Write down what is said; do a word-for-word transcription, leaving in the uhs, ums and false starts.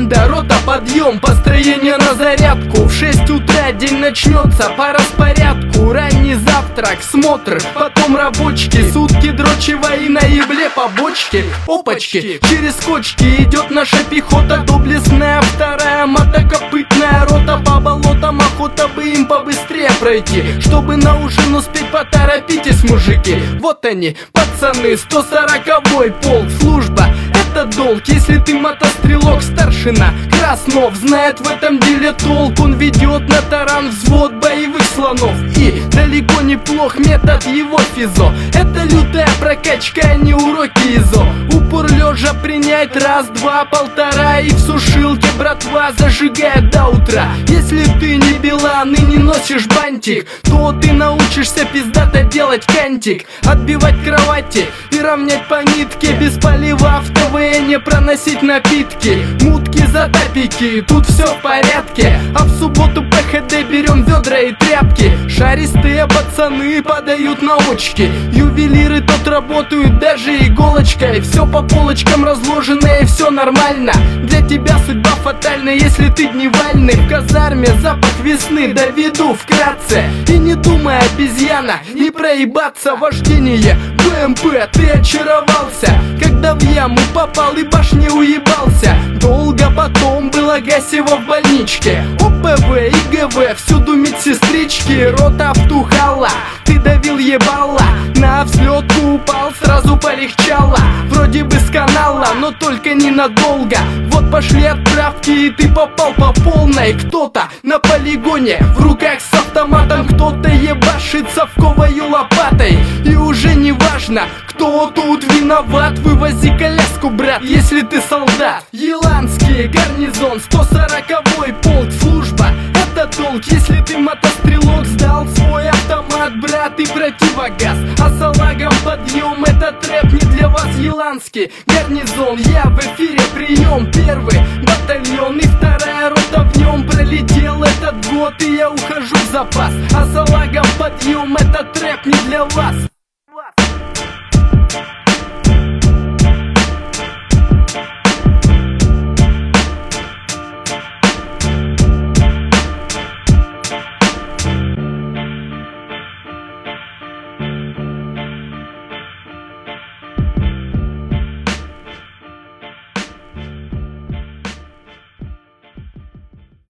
команда, рота, подъем, построение на зарядку. В шесть утра день начнется по распорядку. Ранний завтрак, смотр, потом рабочки. Сутки дрочево и на ебле побочки. Опачки, через кочки идет наша пехота доблестная. Вторая мотокопытная рота по болотам. Охота бы им побыстрее пройти, чтобы на ужин успеть. Поторопитесь, мужики. Вот они, пацаны, сто сороковой полк. Служба — это долг, если ты мотострелок. Старшина Краснов знает в этом деле толк. Он ведет на таран взвод боевых слонов. И далеко неплох метод его физо. Это лютая прокачка, а не уроки ИЗО. Упор лежа принять раз, два, полтора. И в сушилке братва зажигает до утра. Если ты не Билан и не носишь бантик, то ты научишься пиздато делать кантик. Отбивать кровати и равнять по нитке. Без полива в ТВНе проносить напитки. Мутки, затапики, тут все в порядке. А в субботу ПХД берем ведра и тряпки. Шаристые пацаны подают научки. Ювелиры тут работают даже иголочкой. Все по полочкам разложено и все нормально. Для тебя судьба фатальна, если ты дневальный. В казарме запах весны доведу вкратце. И не думай, обезьяна, не проебаться. Вождение БМП, ты очаровался, когда в яму попал и башни уебался. Долго потом было Гасева в больничке. ОПВ и ГВ, всюду медсестрички. Рота втухала, ты давил ебала. На взлетку упал, сразу полегчало. Вроде бы с канала, но только ненадолго. Вот пошли отправки, и ты попал по полной. Кто-то на полигоне в руках с автоматом, кто-то ебашит совковою лопатой. И уже не важно, кто тут виноват. Вывози коляску, брат, если ты солдат. Еланский гарнизон, сто сороковой полк. Служба — это долг, если ты мотострелок. Сдал свой автомат, брат, и противогаз. А салагом подъем, этот рэп не для вас. Еланский гарнизон, я в эфире, прием. Первый батальон и вторая рота в нем. Пролетел этот год, и я ухожу в запас. А салагом подъем, этот рэп не для вас.